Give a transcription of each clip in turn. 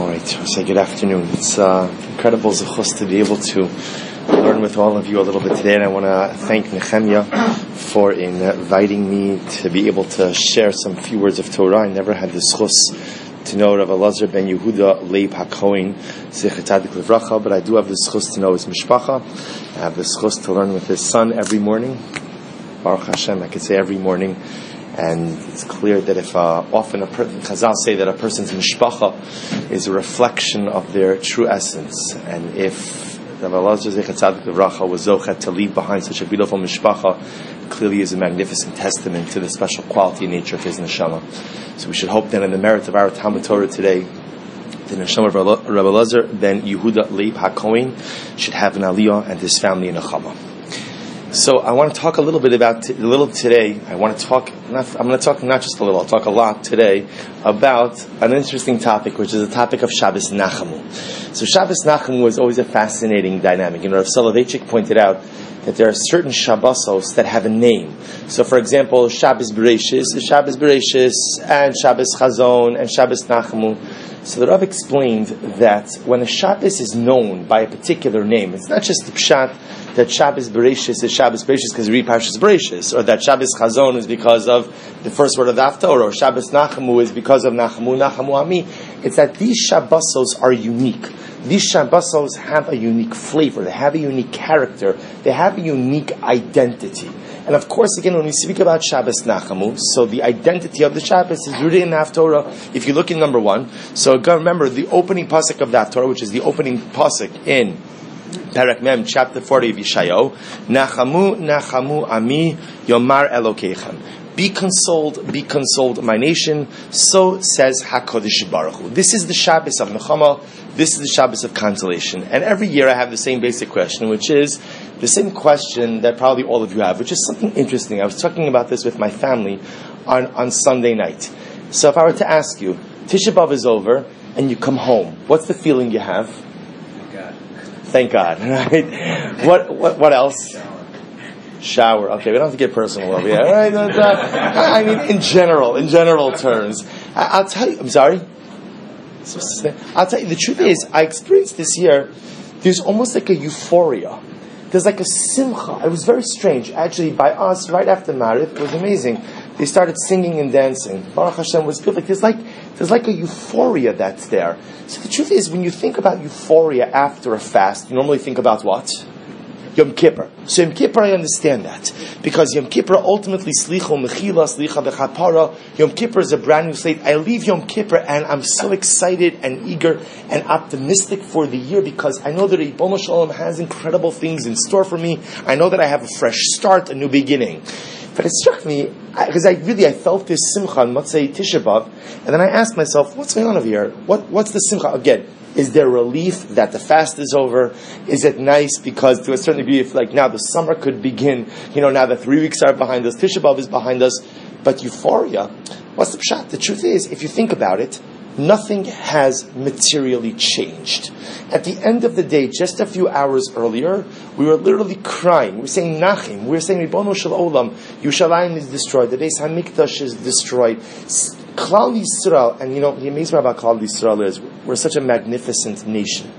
right, I'll say good afternoon. It's incredible zechus to be able to learn with all of you a little bit today, and I want to thank Nehemiah for inviting me to be able to share some few words of Torah. I never had the zechus to know Rav Elazar ben Yehuda Leib HaKohen Zecher Tzadik Livracha, but I do have the zechus to know his mishpacha. I have the zechus to learn with his son every morning. Baruch Hashem, I could say every morning. And it's clear that if often Chazal say that a person's mishpacha is a reflection of their true essence, and if Rav Elazar Zecher Tzadik Livracha was zochet to leave behind such a beautiful mishpacha, clearly is a magnificent testament to the special quality and nature of his neshama. So we should hope that in the merit of our Talmud Torah today, the neshama of Rav Elazar ben Yehuda Leib HaKohen should have an aliyah and his family in a chama. So I want to talk a little bit about today. I'm going to talk not just a little, I'll talk a lot today about an interesting topic, which is the topic of Shabbos Nachamu. So Shabbos Nachamu is always a fascinating dynamic. Rav Soloveitchik pointed out that there are certain Shabbosos that have a name. So for example, Shabbos Bereishis is Shabbos Bereishis, and Shabbos Chazon, and Shabbos Nachamu. So the Rav explained that when a Shabbos is known by a particular name, it's not just the pshat that Shabbos Bereishis is Shabbos Bereishis because we read Parshas Bereishis, or that Shabbos Chazon is because of the first word of the Haftorah, or Shabbos Nachamu is because of Nachamu Ami. It's that these Shabbosos are unique. These Shabbosos have a unique flavor, they have a unique character, they have a unique identity. And of course, again, when we speak about Shabbos Nachamu, so the identity of the Shabbos is rooted in the Haftorah. If you look in number 1, so remember the opening pasuk of the Haftorah, which is the opening pasuk in Perek Mem, chapter 40 of Yeshayahu, Nachamu, Nachamu, Ami, Yomar Elokeichem. Be consoled, my nation. So says HaKadosh Baruch Hu. This is the Shabbos of Nechama. This is the Shabbos of consolation. And every year I have the same basic question, which is the same question that probably all of you have, which is something interesting. I was talking about this with my family on Sunday night. So if I were to ask you, Tisha B'Av is over and you come home, what's the feeling you have? Thank God, right? What else? Shower. Okay, we don't have to get personal over here, right? I mean, in general terms. I'll tell you, I'm sorry? I'll tell you, the truth is, I experienced this year, there's almost like a euphoria. There's like a simcha. It was very strange. Actually, by us, right after Marif, it was amazing. They started singing and dancing. Baruch Hashem was good. There's like a euphoria that's there. So the truth is, when you think about euphoria after a fast, you normally think about what? Yom Kippur. So Yom Kippur, I understand that. Because Yom Kippur ultimately, slicha mechila, slicha bechapara. Yom Kippur is a brand new slate. I leave Yom Kippur and I'm so excited and eager and optimistic for the year because I know that Ribono Shel Olam has incredible things in store for me. I know that I have a fresh start, a new beginning. But it struck me, because I felt this simcha on Motzei Tisha B'Av, and then I asked myself, what's going on over here? What's the simcha? Again, is there relief that the fast is over? Is it nice because to a certain degree, if like now the summer could begin, now that 3 weeks are behind us, Tisha B'Av is behind us, but euphoria, what's the pshat? The truth is, if you think about it, nothing has materially changed. At the end of the day, just a few hours earlier, we were literally crying. We were saying Nachim. We were saying Ribono Shel Olam. Yerushalayim is destroyed. The Beis Hamikdash is destroyed. Klal Yisrael, and the amazing part about Klal Yisrael is we're such a magnificent nation.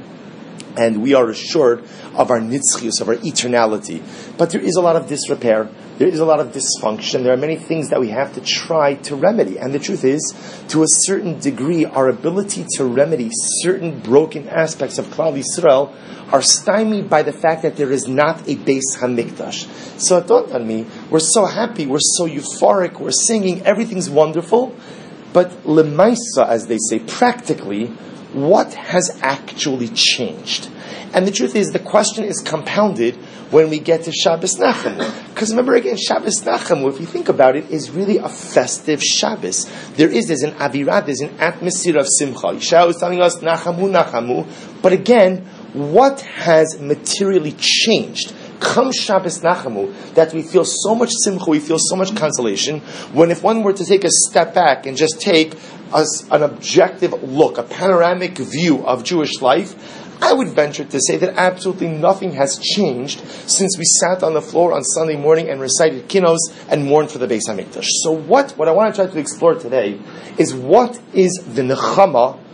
And we are assured of our nitzchius, of our eternality. But there is a lot of disrepair. There is a lot of dysfunction. There are many things that we have to try to remedy. And the truth is, to a certain degree, our ability to remedy certain broken aspects of Klal Yisrael are stymied by the fact that there is not a Beis Hamikdash. So it dawned on me, we're so happy, we're so euphoric, we're singing, everything's wonderful. But lemaisa, as they say, practically, what has actually changed? And the truth is, the question is compounded when we get to Shabbos Nachamu. Because remember again, Shabbos Nachamu, if you think about it, is really a festive Shabbos. There's an avirah, there's an atmosphere of simcha. Yeshayahu is telling us, Nachamu, Nachamu. But again, what has materially changed? Come Shabbos Nachamu, that we feel so much simcha, we feel so much consolation, when if one were to take a step back and just take an objective look, a panoramic view of Jewish life, I would venture to say that absolutely nothing has changed since we sat on the floor on Sunday morning and recited Kinos and mourned for the Beis Hamikdash. So what I want to try to explore today is what is the nechama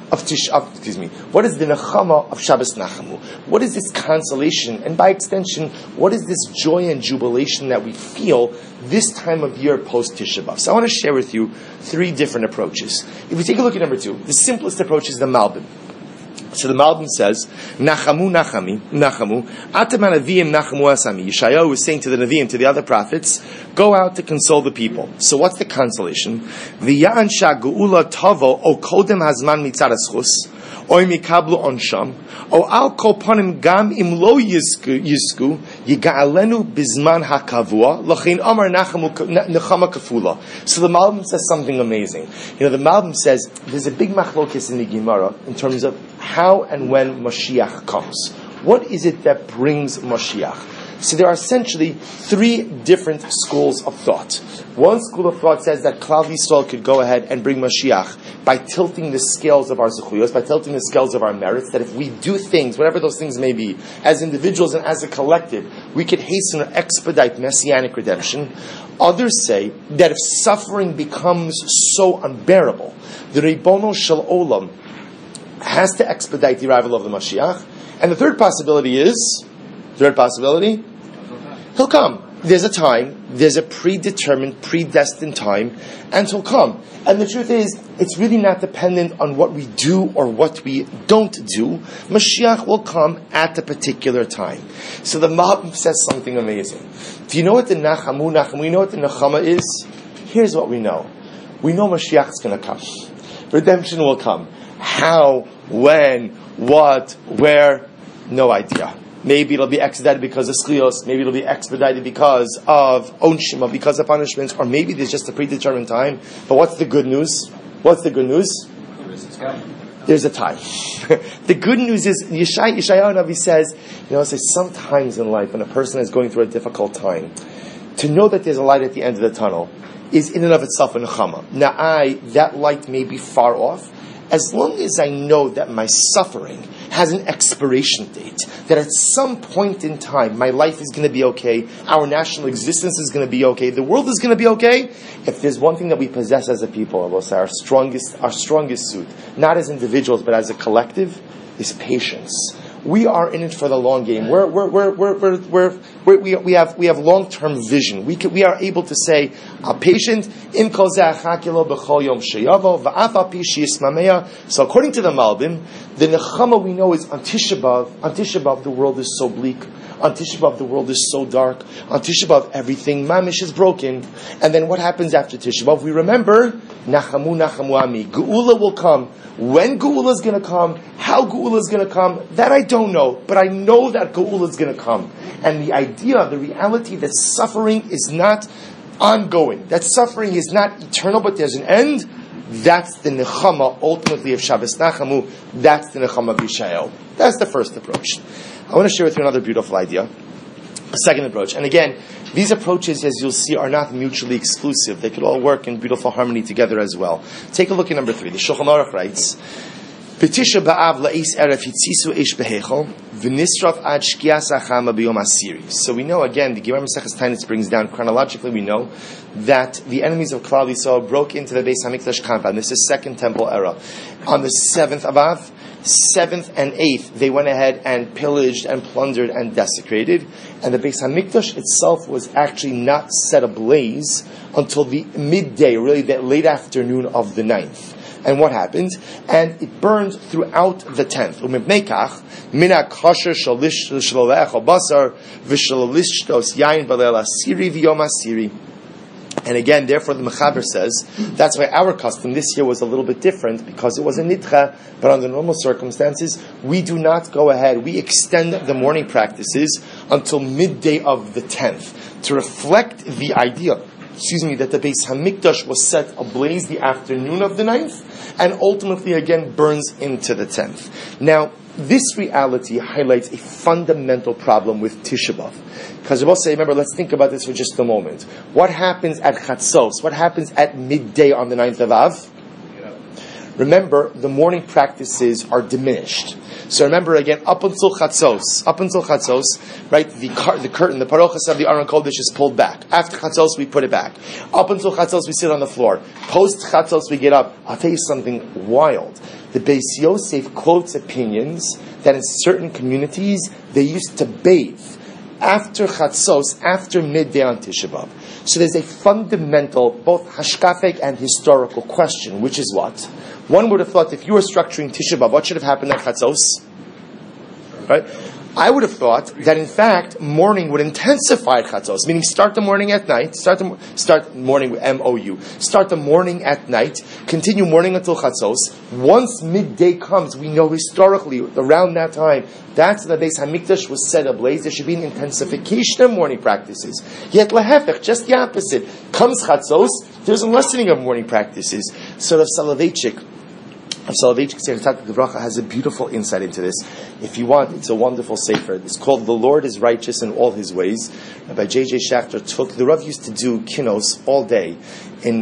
What is the nechama of Shabbos Nachamu? What is this consolation? And by extension, what is this joy and jubilation that we feel this time of year post Tisha B'Av? So I want to share with you 3 different approaches. If we take a look at number 2, the simplest approach is the Malbim. So the Malbim says, Nachamu, Atam Anavim Nachamu Asami. Yeshayahu was saying to the Nevi'im, to the other prophets, go out to console the people. So what's the consolation? V'ya'an sha'gu'ula tavo o kodem hazman mitzad aschus, o mikablu onsham, o al kol panim gam im lo yisku, yiga'alenu bizman hakavua, l'chein amar nechama kafula. So the Malbim says something amazing. The Malbim says, there's a big machlokes in the Gemara in terms of how and when Mashiach comes. What is it that brings Mashiach? So there are essentially 3 different schools of thought. One school of thought says that Klal Yisrael could go ahead and bring Mashiach by tilting the scales of our zechuyos, by tilting the scales of our merits, that if we do things, whatever those things may be, as individuals and as a collective, we could hasten or expedite messianic redemption. Others say that if suffering becomes so unbearable, the Ribono Shel Olam has to expedite the arrival of the Mashiach. And the third possibility is, he'll come. There's a time, there's a predetermined, predestined time, and he'll come. And the truth is, it's really not dependent on what we do or what we don't do. Mashiach will come at a particular time. So the Malbim says something amazing. Do you know what the Nachamu, you know what the Nechama is? Here's what we know. We know Mashiach is going to come. Redemption will come. How, when, what, where, no idea. Maybe it'll be expedited because of schlios, maybe it'll be expedited because of onshim, or because of punishments, or maybe there's just a predetermined time. But what's the good news? There's a time. The good news is, Yeshayahu Navi says, sometimes in life when a person is going through a difficult time, to know that there's a light at the end of the tunnel is in and of itself a nechama. Now that light may be far off, as long as I know that my suffering has an expiration date, that at some point in time my life is going to be okay, our national existence is going to be okay, the world is going to be okay. If there's one thing that we possess as a people, I will say our strongest suit, not as individuals but as a collective, is patience. We are in it for the long game. We have long-term vision. We are able to say, patient. So according to the Malbim, the Nechama we know is on Tisha B'Av. On Tisha B'Av, the world is so bleak. On Tisha B'Av, the world is so dark. On Tisha B'Av, everything mamish is broken. And then what happens after Tisha B'Av? We remember, Nachamu Ami. Geula will come. When Geula is going to come, how Geula is going to come, that I don't know. But I know that Geula is going to come. And the idea, the reality that suffering is not ongoing, that suffering is not eternal, but there's an end, that's the Nechama, ultimately, of Shabbos Nachamu. That's the Nechama of Yeshayahu. That's the first approach. I want to share with you another beautiful idea. A second approach. And again, these approaches, as you'll see, are not mutually exclusive. They could all work in beautiful harmony together as well. Take a look at number 3. The Shulchan Aruch writes, B'Tisha B'Av la'is erev hitzisu eish behechol, v'nisraf ad shkias hachama b'yom asiri. So we know, again, the Gemara Maseches Tainus brings down, chronologically we know, that the enemies of Klal Yisrael broke into the Beis HaMikdash compound. This is Second Temple era. On the 7th of Av, 7th and 8th, they went ahead and pillaged and plundered and desecrated. And the Beis HaMikdash itself was actually not set ablaze until the midday, really the late afternoon of the 9th. And what happened? And it burned throughout the 10th. And again, therefore, the Mechaber says, that's why our custom this year was a little bit different, because it was a nidcha, but under normal circumstances, we do not go ahead. We extend the morning practices until midday of the 10th, to reflect the idea, that the Beis HaMikdash was set ablaze the afternoon of the 9th, and ultimately again burns into the 10th. Now, this reality highlights a fundamental problem with Tisha B'Av. Because we'll say, remember, let's think about this for just a moment. What happens at Chatzos? What happens at midday on the 9th of Av? Remember, the morning practices are diminished. So remember again, up until Chatzos, right, the curtain, the parochas of the Aron Kodesh is pulled back. After Chatzos, we put it back. Up until Chatzos, we sit on the floor. Post Chatzos, we get up. I'll tell you something wild. The Beis Yosef quotes opinions that in certain communities they used to bathe after Chatzos, after midday on Tisha B'Av. So there's a fundamental, both hashkafic and historical question, which is what? One would have thought if you were structuring Tisha B'Av, what should have happened at Chatzos? Right? I would have thought that in fact morning would intensify at Chatzos, meaning start the morning at night, start morning with M-O-U, start the morning at night, continue morning until Chatzos. Once midday comes, we know historically around that time, that's the Beis Hamikdash was set ablaze. There should be an intensification of morning practices. Yet lahefech, just the opposite. Comes Chatzos, there's a lessening of morning practices. So Rav Soloveitchik has a beautiful insight into this. If you want, it's a wonderful sefer. It's called "The Lord is Righteous in All His Ways." By J.J. Schachter the Rav used to do kinos all day in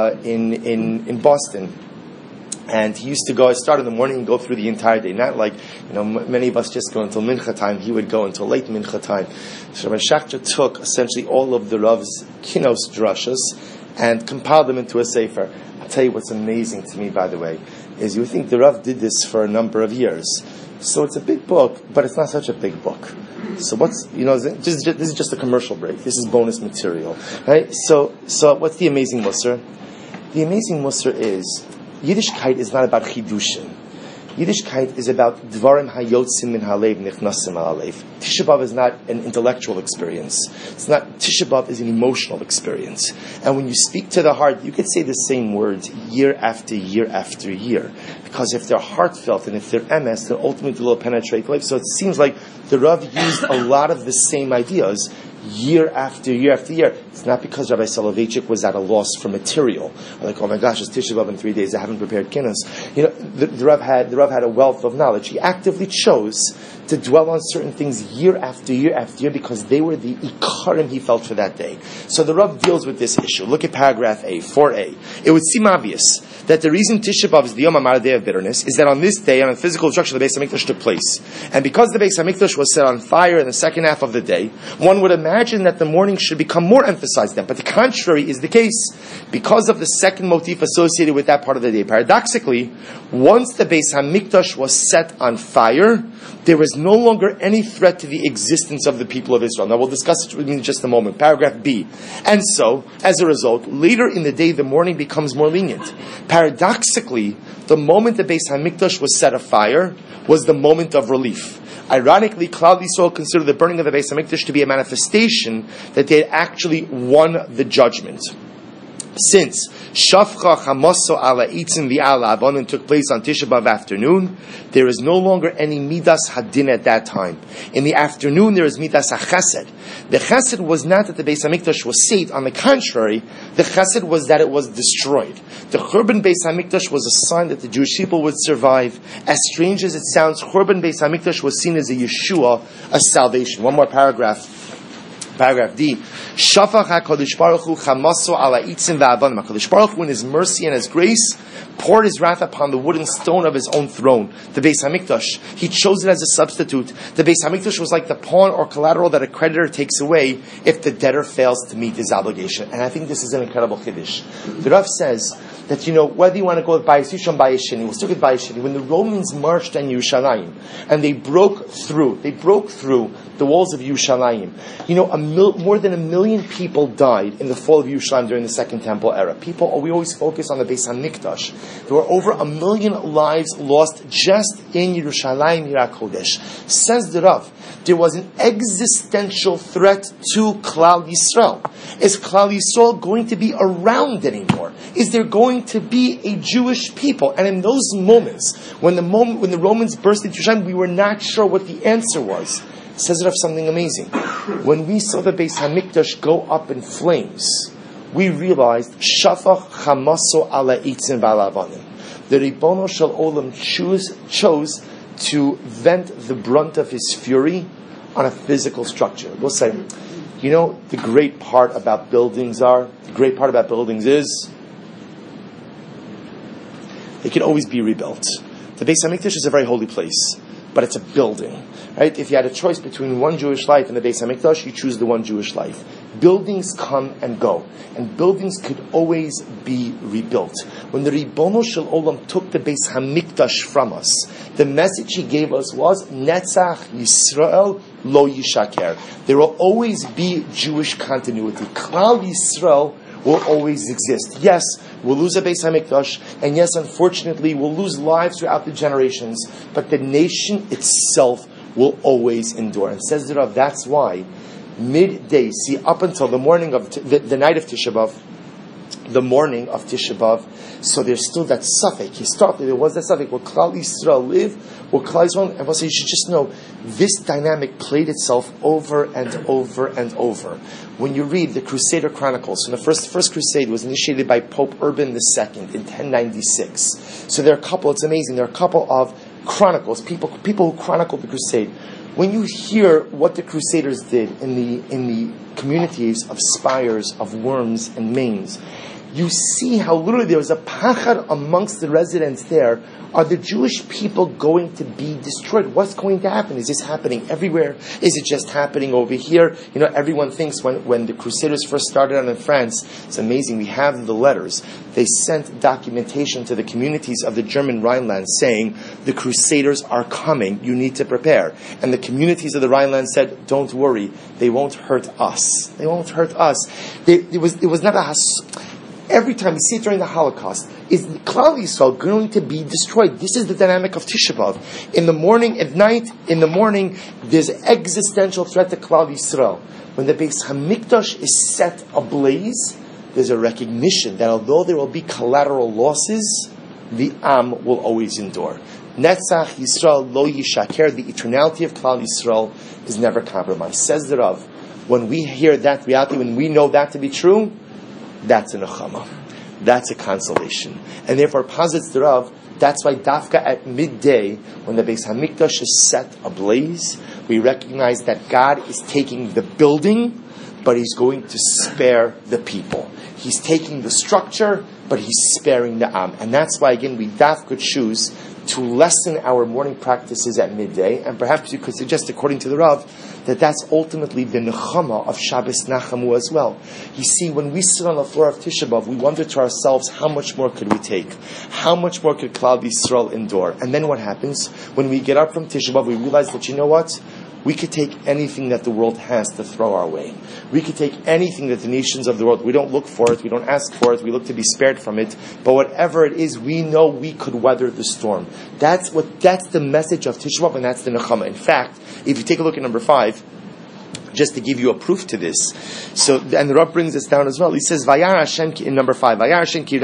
Boston, and he used to go. Start in the morning and go through the entire day. Not like many of us just go until mincha time. He would go until late mincha time. So Rabbi Schachter took essentially all of the Rav's kinos drashas and compiled them into a sefer. I'll tell you what's amazing to me, by the way, is you think the Rav did this for a number of years. So it's a big book, but it's not such a big book. So this is just a commercial break. This is bonus material, right? So what's the amazing Musar? The amazing Musar is, Yiddishkeit is not about Chidushin. Yiddishkeit is about Dvarim Hayotzim Min Halev Nichnasim Halev. Tisha B'Av is not an intellectual experience. Tisha B'Av is an emotional experience. And when you speak to the heart, you could say the same words year after year after year. Because if they're heartfelt and if they're emes, then ultimately they'll penetrate life. So it seems like the Rav used a lot of the same ideas year after year after year. It's not because Rabbi Soloveitchik was at a loss for material. Or like, oh my gosh, it's Tisha B'Av in 3 days, I haven't prepared kinnos. The Rav had a wealth of knowledge. He actively chose to dwell on certain things year after year after year because they were the ikarim he felt for that day. So the Rav deals with this issue. Look at paragraph 4a. It would seem obvious that the reason Tisha B'Av is the Yom HaMar, day of bitterness, is that on this day, on the physical destruction of the Beis HaMikdash took place. And because the Beis HaMikdash was set on fire in the second half of the day, one would imagine that the morning should become more emphasized then. But the contrary is the case. Because of the second motif associated with that part of the day. Paradoxically, once the Beis HaMikdash was set on fire, there was no longer any threat to the existence of the people of Israel. Now we'll discuss it in just a moment. Paragraph B. And so, as a result, later in the day, the morning becomes more lenient. Paradoxically, the moment the Beis HaMikdash was set afire was the moment of relief. Ironically, Klal Yisrael considered the burning of the Beis HaMikdash to be a manifestation that they had actually won the judgment. Since Shafcha Chamoso Ala Eitzim V'Ala Avonim took place on Tisha B'Av afternoon, there is no longer any Midas Hadin at that time. In the afternoon, there is Midas HaChesed. The Chesed was not that the Beis HaMikdash was saved. On the contrary, the Chesed was that it was destroyed. The Churban Beis HaMikdash was a sign that the Jewish people would survive. As strange as it sounds, Churban Beis HaMikdash was seen as a Yeshua, a salvation. One more paragraph. Paragraph D. Shafach HaKadosh Baruch Hu Chamaso Ala Eitzim V'Avanim. HaKadosh Baruch Hu in His mercy and His grace poured His wrath upon the wooden stone of His own throne, the Beis HaMikdash. He chose it as a substitute. The Beis HaMikdash was like the pawn or collateral that a creditor takes away if the debtor fails to meet his obligation. And I think this is an incredible chiddush. The Rav says that, whether you want to go with Bayis Rishon, Bayis Sheni, we'll stick with Bayis Sheni. When the Romans marched on Yerushalayim and they broke through the walls of Yerushalayim, more than 1 million people died in the fall of Yerushalayim during the Second Temple era. We always focus on the Beis HaMikdash. There were over 1 million lives lost just in Yerushalayim, Yirah Kodesh. Says the Rav, there was an existential threat to Klal Yisrael. Is Klal Yisrael going to be around anymore? Is there going to be a Jewish people? And in those moments, when the Romans burst into Yerushalayim, we were not sure what the answer was. It says it of something amazing. When we saw the Beis HaMikdash go up in flames, we realized Shafach Chamaso Ala Eitzim V'Ala Avanim. The Ribono Shel Olam chose to vent the brunt of His fury on a physical structure. We'll say, the great part about buildings is they can always be rebuilt. The Beis HaMikdash is a very holy place. but it's a building. Right? If you had a choice between one Jewish life and the Beis HaMikdash, you choose the one Jewish life. Buildings come and go, and buildings could always be rebuilt. When the Ribono Shel Olam took the Beis HaMikdash from us, the message he gave us was Netzach Yisrael Lo Yishaker. There will always be Jewish continuity. Klal Yisrael will always exist. Yes, we'll lose a Beis HaMikdash, and yes, unfortunately, we'll lose lives throughout the generations, but the nation itself will always endure. And says the Rav, that's why midday, see, up until the morning of the night of Tisha B'Av, the morning of Tisha B'Av, so there's still that suffix. Historically, there was that suffix. Will Klal Yisrael live? Will Klal Yisrael? And also, you should just know this dynamic played itself over and over and over. When you read the Crusader Chronicles, so the first crusade was initiated by Pope Urban II in 1096. So there are a couple. It's amazing. There are a couple of chronicles, people who chronicled the crusade. When you hear what the Crusaders did in the communities of spires, of Worms and Mains, you see how literally there was a pachad amongst the residents there. Are the Jewish people going to be destroyed? What's going to happen? Is this happening everywhere? Is it just happening over here? You know, everyone thinks when the Crusaders first started out in France, it's amazing, we have the letters. They sent documentation to the communities of the German Rhineland saying, the Crusaders are coming, you need to prepare. And the communities of the Rhineland said, don't worry, they won't hurt us. They won't hurt us. It was not a every time you see it during the Holocaust, is Klal Yisrael going to be destroyed? This is the dynamic of Tisha B'Av. In the morning, at night, in the morning, there's an existential threat to Klal Yisrael. When the Beis HaMikdash is set ablaze, there's a recognition that although there will be collateral losses, the Am will always endure. Netzach Yisrael Lo Yishaker, the eternality of Klal Yisrael is never compromised. Says the Rav, when we hear that reality, when we know that to be true, that's a nechama. That's a consolation. And therefore, posits the Rav, that's why dafka at midday, when the Beis HaMikdash is set ablaze, we recognize that God is taking the building, but He's going to spare the people. He's taking the structure, but He's sparing the Am. And that's why, again, we dafka choose to lessen our morning practices at midday, and perhaps you could suggest, according to the Rav, that that's ultimately the nechama of Shabbos Nachamu as well. You see, when we sit on the floor of Tisha B'Av, we wonder to ourselves, how much more could we take? How much more could Klal Yisrael endure? And then what happens? When we get up from Tisha B'Av, we realize that, you know what? We could take anything that the world has to throw our way. We could take anything that the nations of the world, we don't look for it, we don't ask for it, we look to be spared from it, but whatever it is, we know we could weather the storm. That's the message of Tisha B'Av, and that's the Nechama. In fact, if you take a look at number 5, just to give you a proof to this. So, and the Rav brings this down as well. He says, Vayar Hashem in number 5, Vayar Hashem ki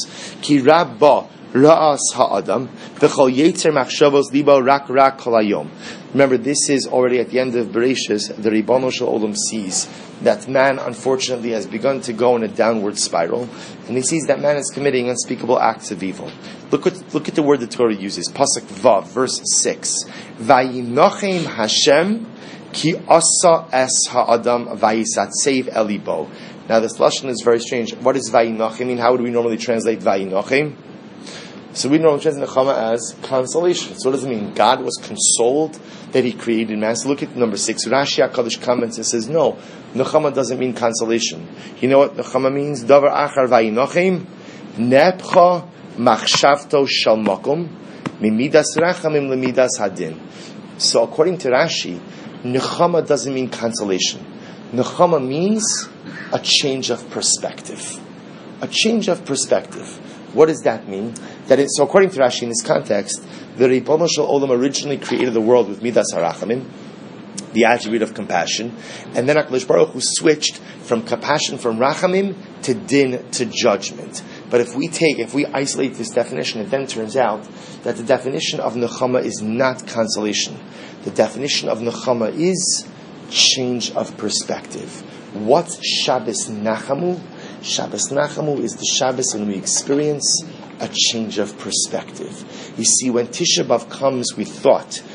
rabba ra'as ha'adam v'chol yetzer machshavos libo rak kol hayom. Remember, this is already at the end of Bereshis. The Ribono Shel Olam sees that man, unfortunately, has begun to go in a downward spiral, and he sees that man is committing unspeakable acts of evil. Look at the word the Torah uses. Pasuk Vav, verse 6. Vayinochem Hashem ki asa es ha'adam vayisatsev elibo. Now, this lashon is very strange. What does Vayinochem mean? How would we normally translate Vayinochem? So we normally translate Nechama as consolation. So what does it mean? God was consoled that He created man. So look at number 6. Rashi HaKadosh comments and says, no, Nechama doesn't mean consolation. You know what Nechama means? Davar achar vayinochem nepcha machshavto shal makom mimidas rachamim lemidas hadin. So according to Rashi, Nechama doesn't mean consolation. Nechama means a change of perspective. A change of perspective. What does that mean? So according to Rashi in this context, the Ribono Shel Olam originally created the world with Midas HaRachamim, the attribute of compassion, and then HaKadosh Baruch Hu switched from compassion, from Rachamim, to Din, to judgment. But if we isolate this definition, it then turns out that the definition of Nechama is not consolation. The definition of Nechama is change of perspective. What's Shabbos Nachamu? Shabbos Nachamu is the Shabbos when we experience a change of perspective. You see, when Tisha B'Av comes, we thought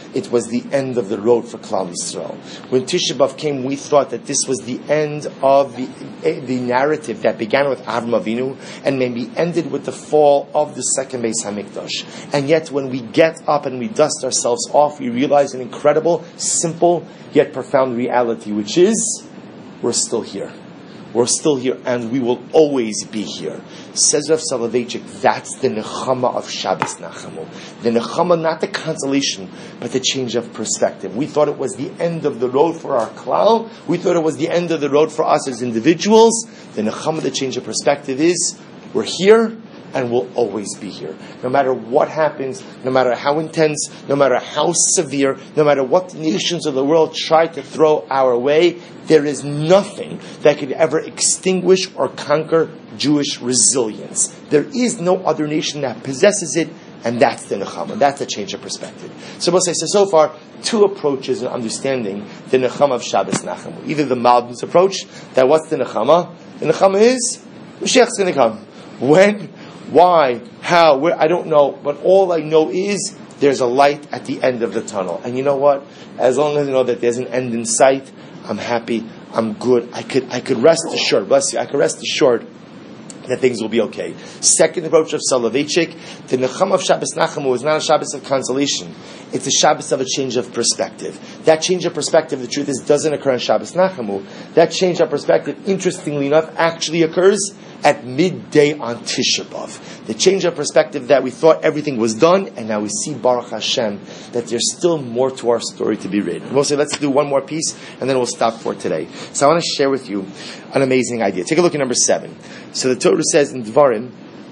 it was the end of the road for Klal Yisrael. When Tisha B'Av came, we thought that this was the end of the narrative that began with Avraham Avinu and maybe ended with the fall of the second Beis Hamikdash. And yet, when we get up and we dust ourselves off, we realize an incredible, simple, yet profound reality, which is, we're still here. We're still here, and we will always be here. Says Rav Soloveitchik, that's the nechama of Shabbos Nachamu. The nechama, not the consolation, but the change of perspective. We thought it was the end of the road for our klal. We thought it was the end of the road for us as individuals. The nechama, the change of perspective is, we're here, and we'll always be here. No matter what happens, no matter how intense, no matter how severe, no matter what the nations of the world try to throw our way, there is nothing that could ever extinguish or conquer Jewish resilience. There is no other nation that possesses it, and that's the nechama. That's the change of perspective. So we'll say, so far, two approaches in understanding the nechama of Shabbos Nachamu. Either the Malbim's approach, that what's the nechama? The nechama is, Mashiach's going to come. When? Why? How? Where? I don't know. But all I know is there's a light at the end of the tunnel. And you know what? As long as I know that there's an end in sight, I'm happy. I'm good. I could rest assured. Bless you. I could rest assured that things will be okay. Second approach of Soloveitchik, the Nechama of Shabbos Nachamu is not a Shabbos of consolation. It's a Shabbos of a change of perspective. That change of perspective, the truth is, doesn't occur on Shabbos Nachamu. That change of perspective, interestingly enough, actually occurs at midday on Tisha B'Av. The change of perspective that we thought everything was done, and now we see, Baruch Hashem, that there's still more to our story to be read. We'll say, let's do one more piece, and then we'll stop for today. So I want to share with you an amazing idea. Take a look at number 7. So the Torah says in Dvarim,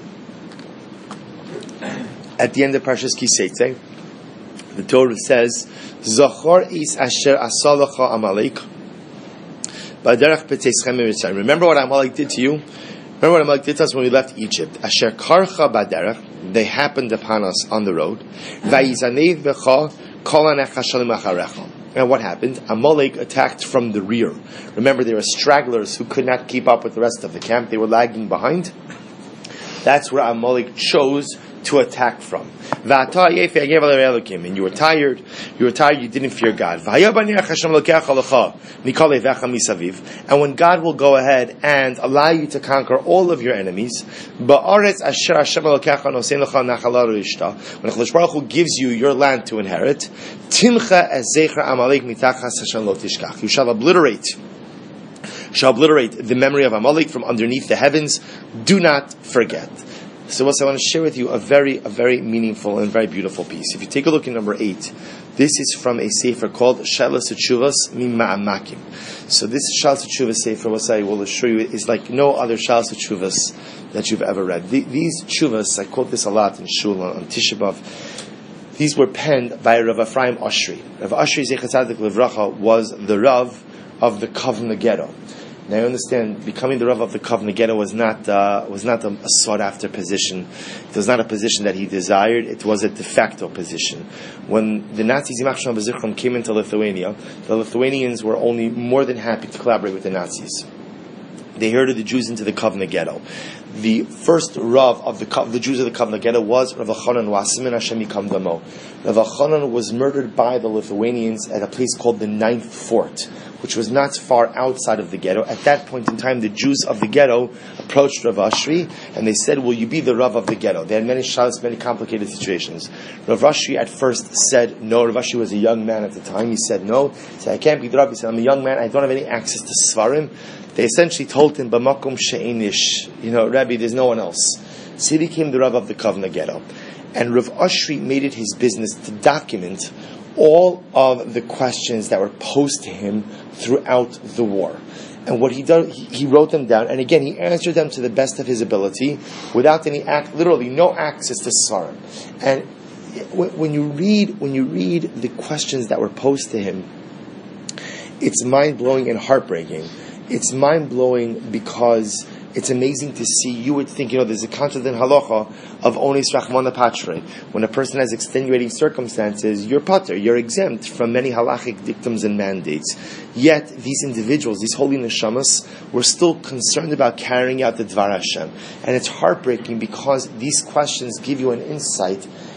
at the end of Parshas Kiseitze, the Torah says, Zachor is asher asalacha Amalek, b'derech b'teischem mitzrayim. Remember what Amalek did to you? Remember what Amalek did to us when we left Egypt? Asher karcha b'derech, they happened upon us on the road. Vayizanev b'cha kol hanecha shalim acharecha. And what happened? Amalek attacked from the rear. Remember, there were stragglers who could not keep up with the rest of the camp. They were lagging behind. That's where Amalek chose to attack from. And you were tired, you didn't fear God. And when God will go ahead and allow you to conquer all of your enemies, when HaKadosh Baruch Hu gives you your land to inherit, you shall obliterate the memory of Amalek from underneath the heavens. Do not forget. So I want to share with you a very meaningful and very beautiful piece. If you take a look at number 8, this is from a sefer called Shalos Tshuvos Mima'amakim. So this Shalos Tshuvos sefer, what I will assure you, is like no other Shalos Tshuvos that you've ever read. These Tshuvos, I quote this a lot in Shul on Tisha B'Av, these were penned by Rav Ephraim Oshri. Rav Oshri Zecher Tzadik Livracha was the Rav of the Kovna Ghetto. Now, you understand, becoming the Rav of the Kovna Ghetto was not a sought-after position. It was not a position that he desired. It was a de facto position. When the Nazis, Yimach Shemam B'Zichram, came into Lithuania, the Lithuanians were only more than happy to collaborate with the Nazis. They herded the Jews into the Kovna Ghetto. The first Rav of the Jews of the Kovna Ghetto was Rav Elchanan Wasserman, Hashem Yikam Damo. Rav Elchanan was murdered by the Lithuanians at a place called the Ninth Fort, which was not far outside of the ghetto. At that point in time, the Jews of the ghetto approached Rav Oshri, and they said, will you be the Rav of the ghetto? They had many shalos, many complicated situations. Rav Oshri at first said no. Rav Oshri was a young man at the time. He said no. He said, I can't be the Rav. He said, I'm a young man. I don't have any access to Svarim. They essentially told him, B'makom she'enish, Rabbi, there's no one else. So he became the Rav of the Kovna Ghetto. And Rav Oshri made it his business to document all of the questions that were posed to him throughout the war. And what he did, he wrote them down, and again, he answered them to the best of his ability, without any literally no access to Svarim. And when you read the questions that were posed to him, it's mind-blowing and heartbreaking. It's mind-blowing because it's amazing to see. You would think, there's a concept in halacha of onis rachmana patre. When a person has extenuating circumstances, you're pater, you're exempt from many halachic dictums and mandates. Yet, these individuals, these holy neshamas, were still concerned about carrying out the Dvar Hashem. And it's heartbreaking because these questions give you an insight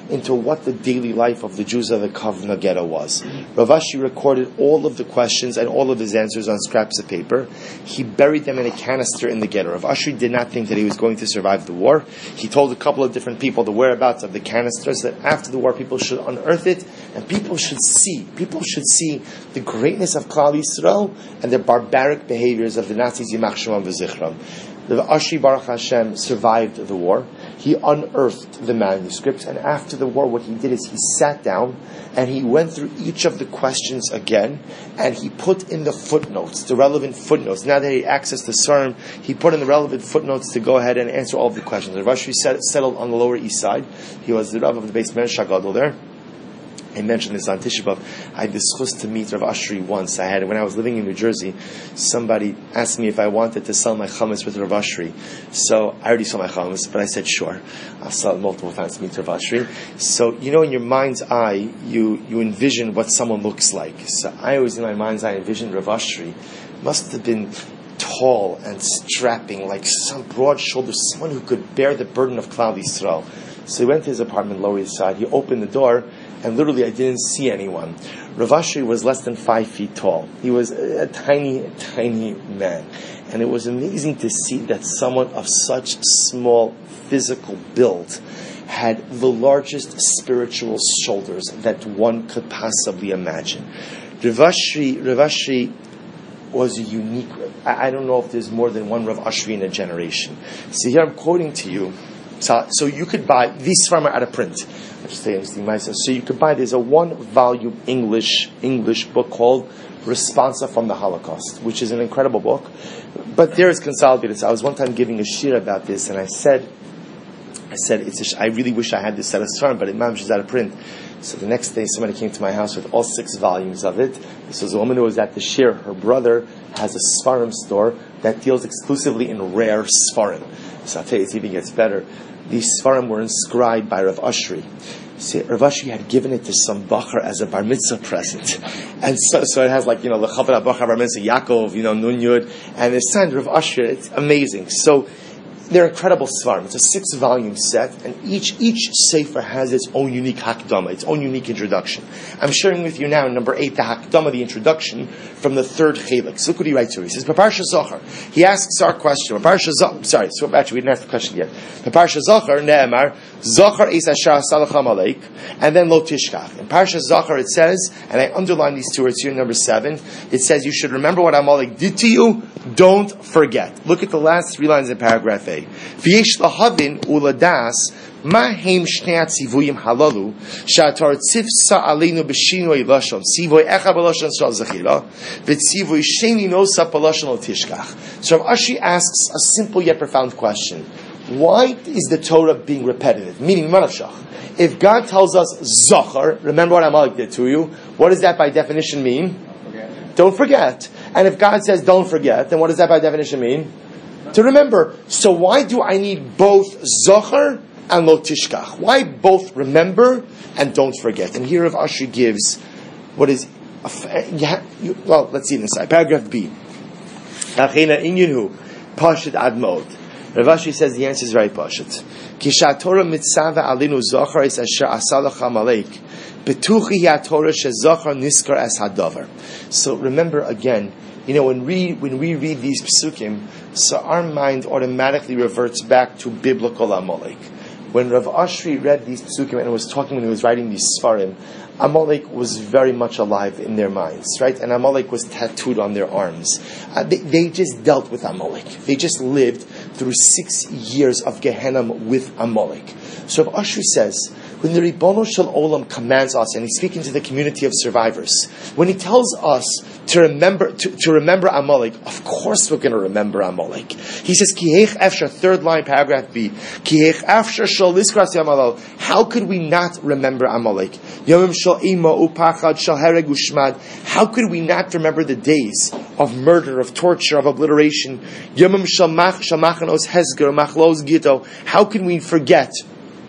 into what the daily life of the Jews of the Kovna ghetto was. Rav Ashi recorded all of the questions and all of his answers on scraps of paper. He buried them in a canister in the ghetto. Rav Ashi did not think that he was going to survive the war. He told a couple of different people the whereabouts of the canister, so that after the war people should unearth it and people should see the greatness of Klal Yisrael and the barbaric behaviors of the Nazis, Yimach Shemam v'Zichram. The Ashi Baruch Hashem survived the war. He unearthed the manuscripts, and after the war what he did is he sat down and he went through each of the questions again, and he put in the footnotes, the relevant footnotes. Now that he accessed the Svarim, he put in the relevant footnotes to go ahead and answer all of the questions. Rav Ashi settled on the Lower East Side. He was the Rav of the Beis Medrash Gadol there. I mentioned this on Tisha B'Av. I had the chus to meet Rav Ashri once. When I was living in New Jersey, somebody asked me if I wanted to sell my chametz with Rav Ashri. So I already sold my chametz, but I said sure. I'll sell it multiple times to meet Rav Ashri. So in your mind's eye, you envision what someone looks like. So I always in my mind's eye envisioned Rav Ashri must have been tall and strapping, like some broad shoulders, someone who could bear the burden of Klal Yisrael. So he went to his apartment, Lower East Side. He opened the door, and literally I didn't see anyone. Rav Ashri was less than 5 feet tall. He was a tiny, tiny man. And it was amazing to see that someone of such small physical build had the largest spiritual shoulders that one could possibly imagine. Rav Ashri was a unique. I don't know if there's more than one Rav Ashri in a generation. So here I'm quoting to you. So you could buy, these Svarim are out of print. So you could buy, there's a 1-volume English book called Responsa from the Holocaust, which is an incredible book. But there it's consolidated. So I was one time giving a shir about this, and I said, I really wish I had this set of Svarim, but Imam is out of print. So the next day, somebody came to my house with all 6 volumes of it. This was a woman who was at the shir. Her brother has a Svarim store that deals exclusively in rare Svarim. So I'll tell you, it even gets better. These Svarim were inscribed by Rav Ashri. See, Rav Ashri had given it to some Bachar as a bar mitzvah present. And so it has L'chavra Bachar bar mitzvah, Yaakov, Nun Yud, and it's signed Rav Ashri. It's amazing. So they're incredible Svarim. It's a 6-volume set, and each sefer has its own unique hakdama, its own unique introduction. I'm sharing with you now number 8, the hakdama, the introduction from the 3rd chelik. So look what he writes here. He says, Paparsha Zohar. He asks our question. Paparsha Zohar. Sorry, so actually we didn't ask the question yet. Paparsha Zohar, Ne'emar, Zohar es asher salacham aleik, and then lo tishkach. In Parsha Zohar it says, and I underline these 2 words here, number 7, it says you should remember what Amalek did to you, don't forget. Look at the last 3 lines in paragraph A. V'yesh lahavin uladas ma heim shnei tzivuyim halalu she'atar tzivsa aleinu b'shinoi lashon tzivoy echa b'lashon shal zechira v'tzivoy sheni nosa b'lashon lo tishkach. So Rav Ashi asks a simple yet profound question. Why is the Torah being repetitive? Meaning, if God tells us Zohar, remember what Amalek did to you, what does that by definition mean? Don't forget. And if God says don't forget, then what does that by definition mean? To remember. So why do I need both Zohar and Lo Tishkach? Why both remember and don't forget? And here Rav Ashi gives what is, well, let's see it inside. Paragraph B. Achena Inyanhu, Pashit Admod. Rav Ashi says the answer is very pashut. Kisha Torah mitzava alinu zochar is asher asalach amalek. Betuchi ha Torah shezochar niskar as hadavar. So remember again, when we read these psukim, so our mind automatically reverts back to biblical Amalek. When Rav Ashri read these psukim and was talking when he was writing these Svarim, Amalek was very much alive in their minds, right? And Amalek was tattooed on their arms. They just dealt with Amalek. They just lived through 6 years of Gehenna with Amalek. So Rav Ashri says, when the Ribono Shel Olam commands us, and he's speaking to the community of survivors, when he tells us to remember Amalek, of course we're going to remember Amalek. He says, Kihech Efshar, 3rd line, paragraph B, Kihech Efshar Shal Liskras Yamalal. How could we not remember Amalek? Yomim Shal Ima Upachad Shal Hereg Ushmad. How could we not remember the days of murder, of torture, of obliteration? Yomim Shal Machanos Hezger Machlos Gito. How can we forget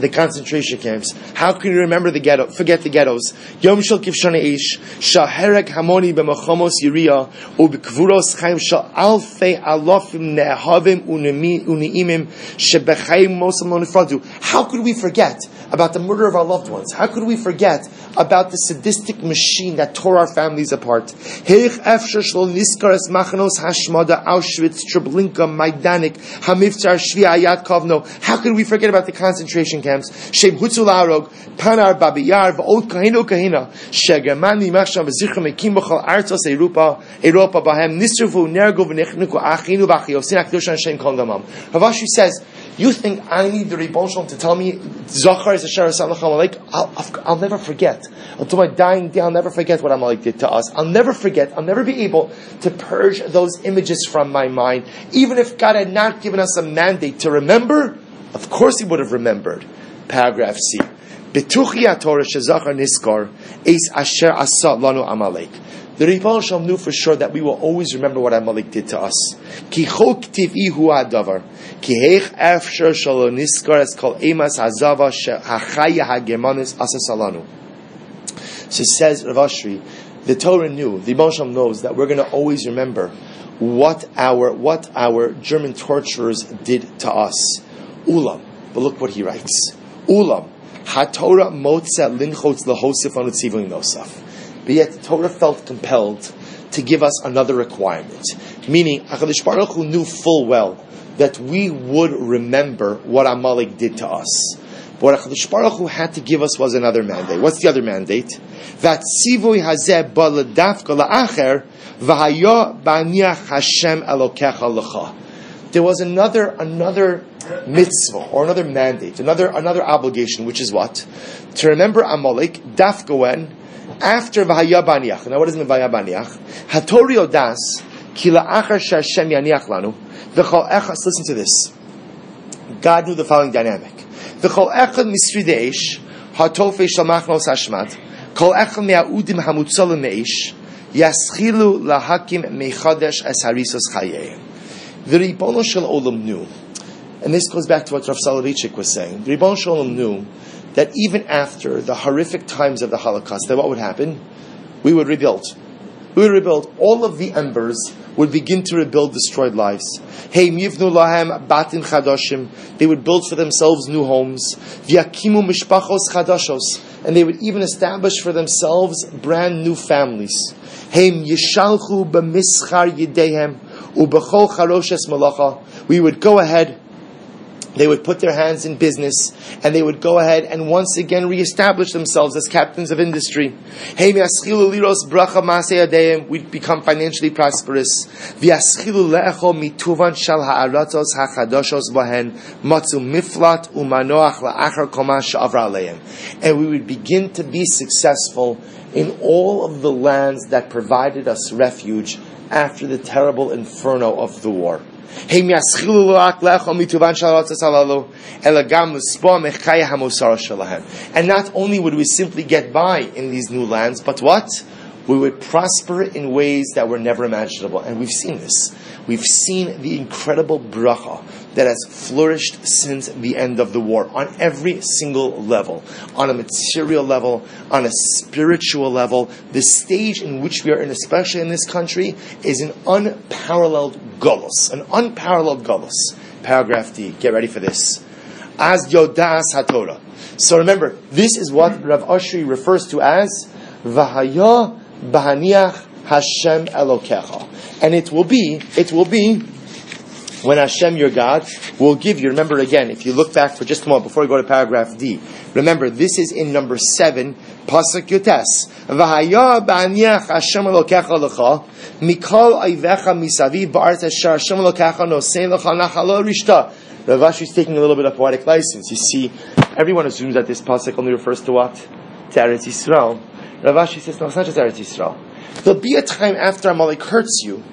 the concentration camps. How can you remember the ghetto? Forget the ghettos. Yom shel kivshana ish, shaherek hamoni b'machomos yiriya, ubekvuros chaim shel alfei alofim ne'havim uni'imim shebechayim mosam lo nifradu. How could we forget about the murder of our loved ones? How could we forget about the sadistic machine that tore our families apart? Heich efshar shlo niskar es machanos hashmada Auschwitz, Treblinka, Majdanek, Hamivtzar, Shvi Ayat Kovno. How could we forget about the concentration camps? Shem Hutzul Arog, Panar, Babiyar, V'od Kahino Kahina, Shegermani Machsham V'zichram Ekim B'chol Artzos Europa Bahem, Nisruvu, Nergo, V'nechnuku, Achinu, V'achiosin, Akdushan, Shem Kol Damam. Rav Ashi says, you think I need the Ribbon Shalom to tell me Zachar is a Shara Samach Amalek? I'll never forget. Until my dying day, I'll never forget what Amalek did to us. I'll never forget. I'll never be able to purge those images from my mind. Even if God had not given us a mandate to remember, of course He would have remembered. Paragraph C. Betuchi HaTorah shezachar niskar eis asher asa lanu Amalek. The Ribbon Shalom knew for sure that we will always remember what Amalek did to us. Ki chok tiv'i hu hadavar. Ki heich efshar shalo niskar es kol emas hazava hachaya hagermanis asa salanu. So says Rav Ashri, the Torah knew, the Ribbon Shalom knows that we're going to always remember what our German torturers did to us. Ulam. But look what he writes. Ulam. HaTorah motza linchotz lahosif anu tzivui nosaf. But yet the Torah felt compelled to give us another requirement. Meaning, HaKadosh Baruch Hu knew full well that we would remember what Amalek did to us. But what HaKadosh Baruch Hu had to give us was another mandate. What's the other mandate? That tzivui hazeh ba ledafka la'acher v'haya ba'niach Hashem elokecha lecha. There was another mitzvah or another mandate, another obligation, which is what? To remember Amalek dafka when? After v'haya ba'niach. Now what does it mean v'haya ba'niach? Hatori odas ki la'acher she'Hashem yaniach lanu v'chol echas. Listen to this. God knew the following dynamic. V'chol echad misri de'esh hatofei shal machnos hashmad kol echad me'audim hamutzalim me'esh yaschilu lahakim mechadesh es harisos chayeim. The Ribono Shel Olam knew, and this goes back to what Rav Soloveitchik was saying. The Ribono Shel Olam knew that even after the horrific times of the Holocaust, that what would happen? We would rebuild. We would rebuild. All of the embers would begin to rebuild destroyed lives. Hey, mivnu lahem batin chadoshim. They would build for themselves new homes. V'yakimu mishpachos chadashos. And they would even establish for themselves brand new families. Hey, yishalchu b'mischar yidehem u'b'chol charoshes malacha. We would go ahead. They would put their hands in business, and they would go ahead and once again reestablish themselves as captains of industry. We'd become financially prosperous. And we would begin to be successful in all of the lands that provided us refuge after the terrible inferno of the war. And not only would we simply get by in these new lands, but what? We would prosper in ways that were never imaginable. And we've seen this. We've seen the incredible bracha that has flourished since the end of the war on every single level. On a material level, on a spiritual level. The stage in which we are in, especially in this country, is an unparalleled golus. An unparalleled golus. Paragraph D. Get ready for this. As Yodas HaTorah. So remember, this is what Rav Ashri refers to as V'haya B'haniach Hashem Elokecha. And it will be when Hashem, your God, will give you. Remember again, if you look back for just a moment before we go to paragraph D, remember this is in number 7, Pasuk Yotes. V'haya b'aniach Hashem Elokecha lecha mikol oivecha misaviv ba'aretz asher Hashem Elokecha nosei lecha nachalo rishta. Rav Ashi is taking a little bit of poetic license. You see, everyone assumes that this pasuk only refers to what? To Eretz Yisrael. Rav Ashi says, no, it's not just Eretz Yisrael. There'll be a time after Amalek hurts you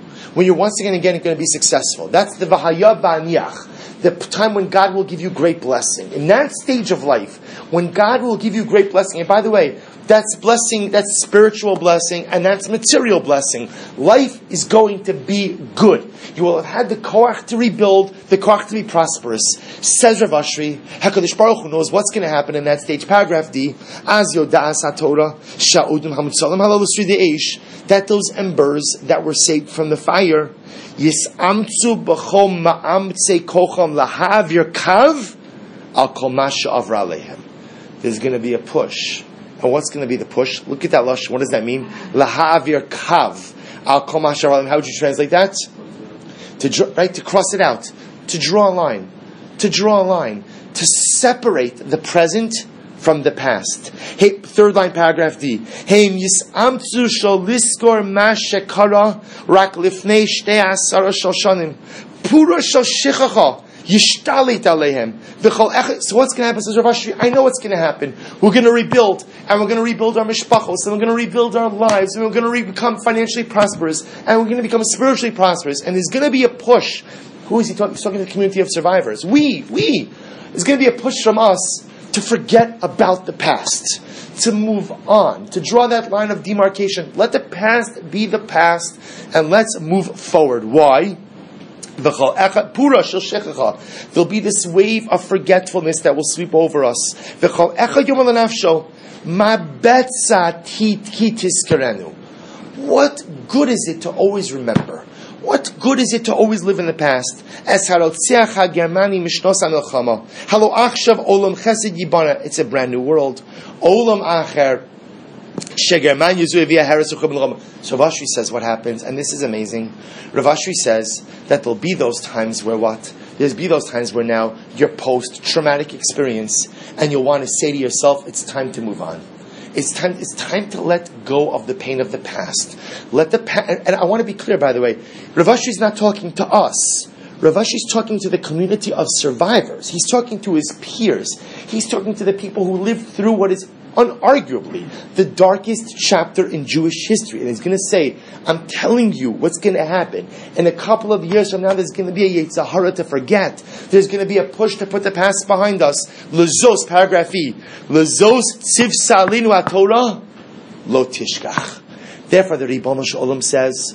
when you're once again going to be successful. That's the Vahaya Ba'aniach, the time when God will give you great blessing. In that stage of life, when God will give you great blessing, and by the way, that's blessing, that's spiritual blessing, and that's material blessing. Life is going to be good. You will have had the koach to rebuild, the koach to be prosperous. Says Rav Ashri, HaKadosh Baruch Hu knows what's going to happen in that stage. Paragraph D, Az Yoda'as HaTorah, Sha'udim HaMutzalim HaLalusri De'esh, that those embers that were saved from the fire, Yis'amtzu B'chom Ma'amtze Kocham Lahav Yerkav, Al Kol Masha Avra Alehem. There's going to be a push. And what's going to be the push? Look at that lush. What does that mean? Lahavir kav al kol ma sharalim. How would you translate that? To cross it out. To draw a line. To draw a line. To separate the present from the past. Hey, third line, paragraph D. Hey, yis'amtzu shol liskor ma shekara rak lifnei shtei asara shel shanim pura shel shichacha. Yishtalit alehem. So what's going to happen? Says Rav Ashri, I know what's going to happen. We're going to rebuild, and we're going to rebuild our mishpachos, and we're going to rebuild our lives, and we're going to become financially prosperous, and we're going to become spiritually prosperous, and there's going to be a push. Who is he talking? He's talking to the community of survivors. We. There's going to be a push from us to forget about the past, to move on, to draw that line of demarcation. Let the past be the past, and let's move forward. Why? There'll be this wave of forgetfulness that will sweep over us. What good is it to always remember? What good is it to always live in the past? It's a brand new world. So Rav Ashri says what happens, and this is amazing. Rav Ashri says that there'll be those times where what? There'll be those times where now you're post-traumatic experience, and you'll want to say to yourself, it's time to move on. It's time to let go of the pain of the past. And I want to be clear, by the way, Rav Ashri is not talking to us. Rav Ashri is talking to the community of survivors. He's talking to his peers. He's talking to the people who lived through what is unarguably the darkest chapter in Jewish history. And he's going to say, I'm telling you what's going to happen. In a couple of years from now, there's going to be a Yetzirah to forget. There's going to be a push to put the past behind us. Lezos, paragraph E. Lezos tziv salinu HaTorah lo tishkach. Therefore, the Ribono Shel Olam says,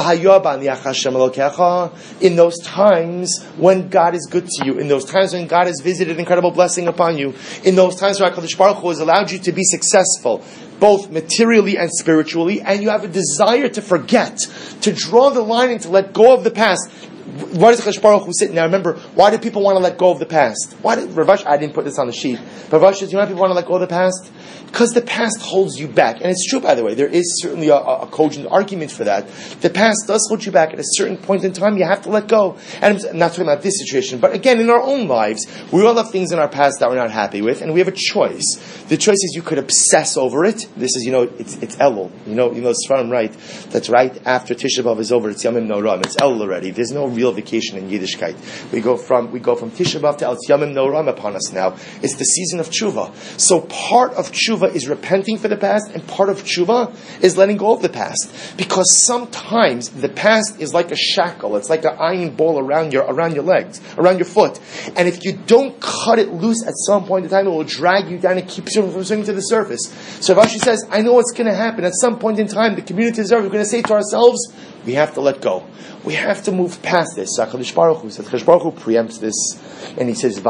in those times when God is good to you, in those times when God has visited incredible blessing upon you, in those times where HaKadosh Baruch Hu has allowed you to be successful, both materially and spiritually, and you have a desire to forget, to draw the line and to let go of the past. Why does HaKadosh Baruch Hu sit? Now remember, why do people want to let go of the past? I didn't put this on the sheet. But Rav Ashri says, you know why people want to let go of the past? Because the past holds you back. And it's true, by the way. There is certainly a cogent argument for that. The past does hold you back. At a certain point in time, you have to let go. And I'm not talking about this situation, but again, in our own lives, we all have things in our past that we're not happy with, and we have a choice. The choice is you could obsess over it. This is, it's Elul. It's from right. That's right after Tisha B'Av is over. It's Yamim Noram. It's Elul already. There's no real vacation in Yiddishkeit. We go from Tisha B'Av to it's Yamim Noram upon us now. It's the season of tshuva. So part of tshuva is repenting for the past, and part of tshuva is letting go of the past. Because sometimes the past is like a shackle. It's like an iron ball around your legs, around your foot. And if you don't cut it loose at some point in time, it will drag you down and keep you from swimming to the surface. So Rav Ashri says, I know what's going to happen. At some point in time, the community is there. We're going to say to ourselves, we have to let go. We have to move past this. So HaKadosh Baruch Hu says, HaKadosh Baruch Hu preempts this. And he says,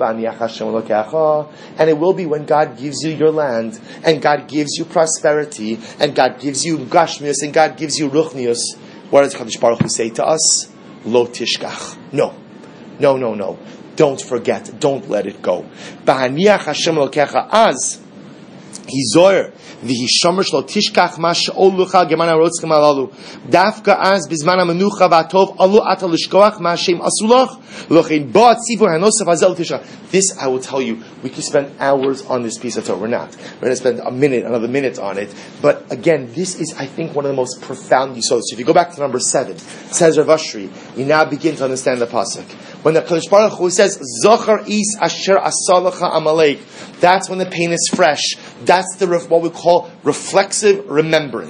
and it will be when God gives you your land, and God gives you prosperity, and God gives you gashmius, and God gives you ruchnius. What does HaKadosh Baruch Hu say to us? Lo tishkach. No. Don't forget. Don't let it go. B'haniach Hashem Elokecha az Hizor v'hishomer shlo tishkach ma she'olucha geman harotzkim halalu dafka az bizman hamenucha v'atov alu ata lishkoach ma Hashem asulach lochein bo atzivur hanosav hazel tishkach. This I will tell you, we could spend hours on this piece of Torah. We're not. We're going to spend another minute on it. But again, this is, I think, one of the most profound yisodos. So if you go back to number 7, says Rav Ashri, you now begin to understand the pasuk. When the HaKadosh Baruch Hu says, Zochar is asher asalacha Amalek, that's when the pain is fresh. That's what we call reflexive remembrance.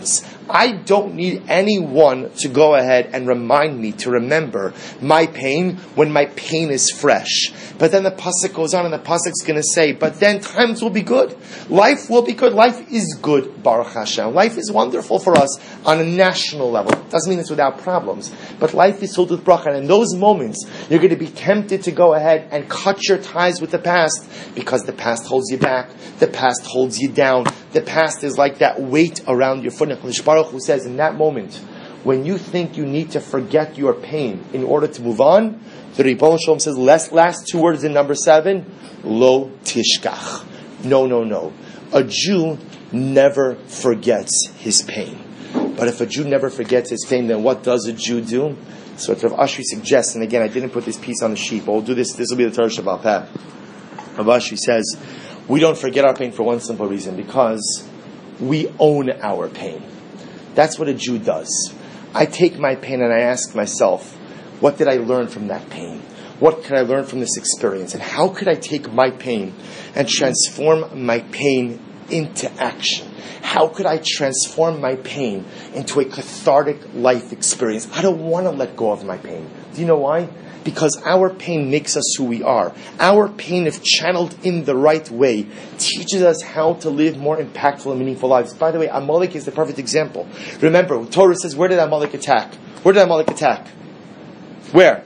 I don't need anyone to go ahead and remind me to remember my pain when my pain is fresh. But then the pasuk goes on, and the pasuk's going to say, but then times will be good. Life will be good. Life is good, Baruch Hashem. Life is wonderful for us on a national level. Doesn't mean it's without problems. But life is filled with bracha. And in those moments, you're going to be tempted to go ahead and cut your ties with the past, because the past holds you back. The past holds you down. The past is like that weight around your foot. HaKadosh Baruch Hu says, in that moment, when you think you need to forget your pain in order to move on, the Ribbon Shalom says, last two words in number 7, Lo tishkach. No. A Jew never forgets his pain. But if a Jew never forgets his pain, then what does a Jew do? So Rav Ashri suggests, and again, I didn't put this piece on the sheet, but we'll do this. This will be the Torah Shabbat Peh. Rav Ashri says, we don't forget our pain for one simple reason, because we own our pain. That's what a Jew does. I take my pain and I ask myself, what did I learn from that pain? What could I learn from this experience? And how could I take my pain and transform my pain into action? How could I transform my pain into a cathartic life experience? I don't want to let go of my pain. Do you know why? Because our pain makes us who we are. Our pain, if channeled in the right way, teaches us how to live more impactful and meaningful lives. By the way, Amalek is the perfect example. Remember, Torah says, where did Amalek attack? Where did Amalek attack? Where?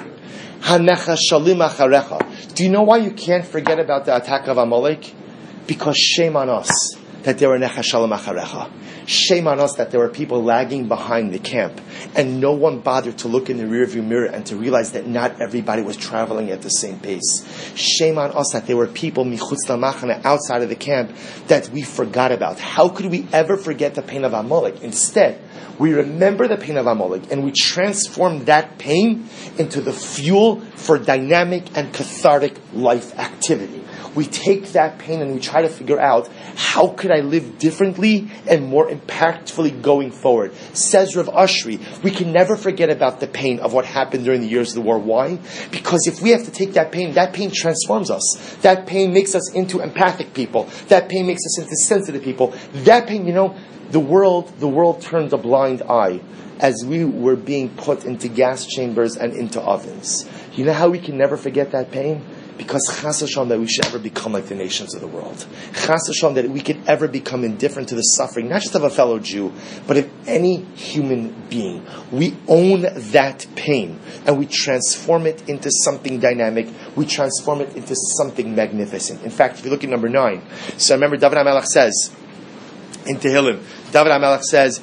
Hanecha shalim acharecha. Do you know why you can't forget about the attack of Amalek? Because shame on us that there were necha shalim acharecha. Shame on us that there were people lagging behind the camp, and no one bothered to look in the rearview mirror and to realize that not everybody was traveling at the same pace. Shame on us that there were people michutz lamachane, outside of the camp, that we forgot about. How could we ever forget the pain of Amalek? Instead, we remember the pain of Amalek, and we transform that pain into the fuel for dynamic and cathartic life activity. We take that pain and we try to figure out, how could I live differently and more impactfully going forward? Says Rav Ashri, we can never forget about the pain of what happened during the years of the war. Why? Because if we have to take that pain transforms us. That pain makes us into empathic people. That pain makes us into sensitive people. That pain, the world turned a blind eye as we were being put into gas chambers and into ovens. You know how we can never forget that pain? Because chas v'shalom that we should ever become like the nations of the world. Chas v'shalom that we could ever become indifferent to the suffering, not just of a fellow Jew, but of any human being. We own that pain, and we transform it into something dynamic. We transform it into something magnificent. In fact, if you look at number 9, so remember David HaMelech says, in Tehillim, David HaMelech says,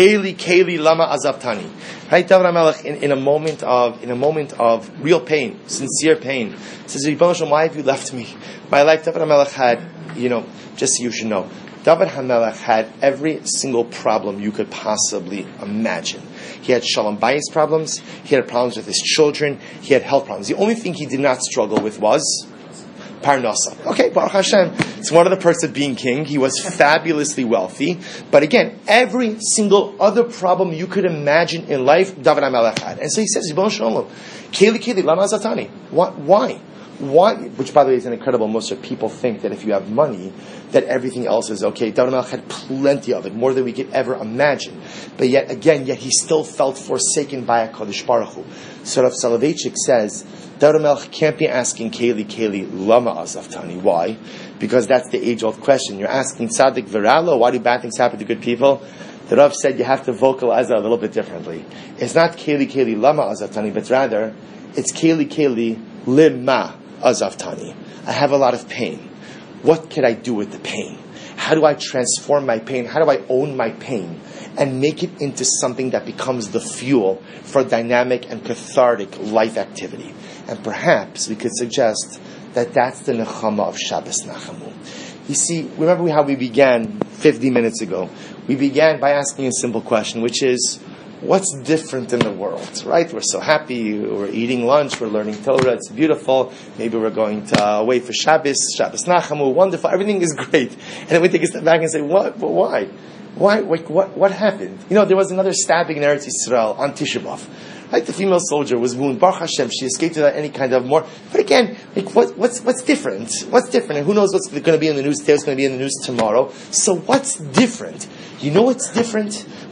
Keli lama azavtani. Right, David HaMelech, in a moment of real pain, sincere pain, says, Ribbon Shalom, why have you left me? My life, David HaMelech had, just so you should know, David HaMelech had every single problem you could possibly imagine. He had Shalom Bayis problems, he had problems with his children, he had health problems. The only thing he did not struggle with was Parnasa. Okay, Baruch Hashem. It's one of the perks of being king. He was fabulously wealthy. But again, every single other problem you could imagine in life, David HaMelech had. And so he says, Ribbon Shalom, Keli, lama zatani. Why? Why? Which, by the way, is an incredible mussar. People think that if you have money, that everything else is okay. David HaMelech had plenty of it, more than we could ever imagine. But yet he still felt forsaken by HaKadosh Baruch Hu. So Rav Soloveitchik says, David HaMelech can't be asking Keli, lama azaftani. Why? Because that's the age-old question. You're asking tzaddik v'ralo, why do bad things happen to good people? The Rav said you have to vocalize it a little bit differently. It's not Keli, lama azaftani, but rather, it's Keli, lima azaftani. I have a lot of pain. What can I do with the pain? How do I transform my pain? How do I own my pain and make it into something that becomes the fuel for dynamic and cathartic life activity? And perhaps we could suggest that that's the nechama of Shabbos Nachamu. You see, remember how we began 50 minutes ago? We began by asking a simple question, which is, what's different in the world, right? We're so happy, we're eating lunch, we're learning Torah, it's beautiful, maybe we're going to away for Shabbos Nachamu, wonderful, everything is great. And then we take a step back and say, what? But why? Why? What happened? There was another stabbing in Eretz Yisrael on Tisha B'Av. Right, the female soldier was wounded. Baruch Hashem, she escaped without any kind of more. But again, what's different? What's different? And who knows what's going to be in the news today? What's going to be in the news tomorrow? So what's different? You know what's different?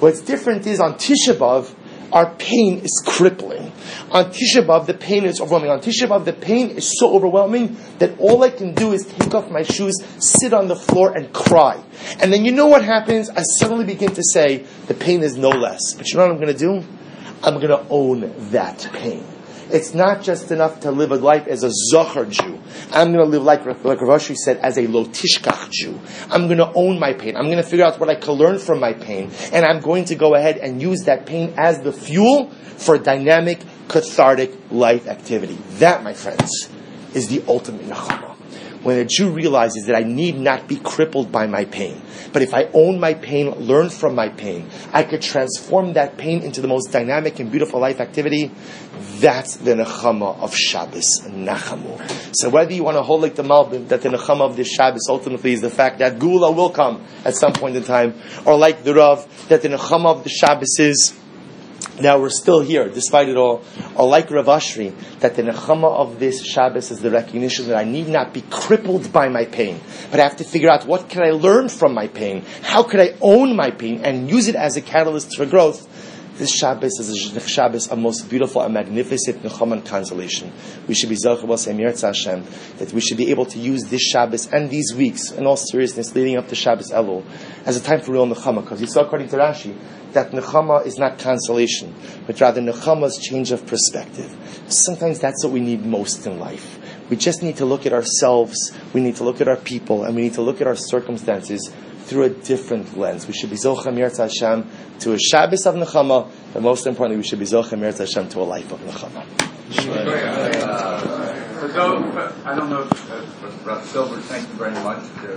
What's different is on Tisha B'Av, our pain is crippling. On Tisha B'Av, the pain is overwhelming. On Tisha B'Av, the pain is so overwhelming that all I can do is take off my shoes, sit on the floor, and cry. And then you know what happens? I suddenly begin to say, the pain is no less. But you know what I'm going to do? I'm going to own that pain. It's not just enough to live a life as a Zohar Jew. I'm going to live like Rav Ashi said, as a Lo Tishkach Jew. I'm going to own my pain. I'm going to figure out what I can learn from my pain. And I'm going to go ahead and use that pain as the fuel for dynamic, cathartic life activity. That, my friends, is the ultimate Nechama. When a Jew realizes that I need not be crippled by my pain, but if I own my pain, learn from my pain, I could transform that pain into the most dynamic and beautiful life activity. That's the Nechama of Shabbos, Nachamu. So whether you want to hold like the Malbim, that the Nechama of this Shabbos ultimately is the fact that Gula will come at some point in time, or like the Rav, that the Nechama of the Shabbos is now we're still here, despite it all. Or like Rav Ashri, that the nechama of this Shabbos is the recognition that I need not be crippled by my pain, but I have to figure out what can I learn from my pain, how could I own my pain and use it as a catalyst for growth. This Shabbos is a Shabbos, a most beautiful and magnificent nechama and consolation. We should be zocher b'Shem Hashem, that we should be able to use this Shabbos and these weeks, in all seriousness, leading up to Shabbos Elul, as a time for real nechama. Because you saw, according to Rashi, that nechama is not consolation, but rather nechama is change of perspective. Sometimes that's what we need most in life. We just need to look at ourselves, we need to look at our people, and we need to look at our circumstances through a different lens. We should be zocher Mirza Hashem to a Shabbos of nechama, but most importantly, we should be zocher Mirza Hashem to a life of nechama. I don't know, Rav Silver, thank you very much.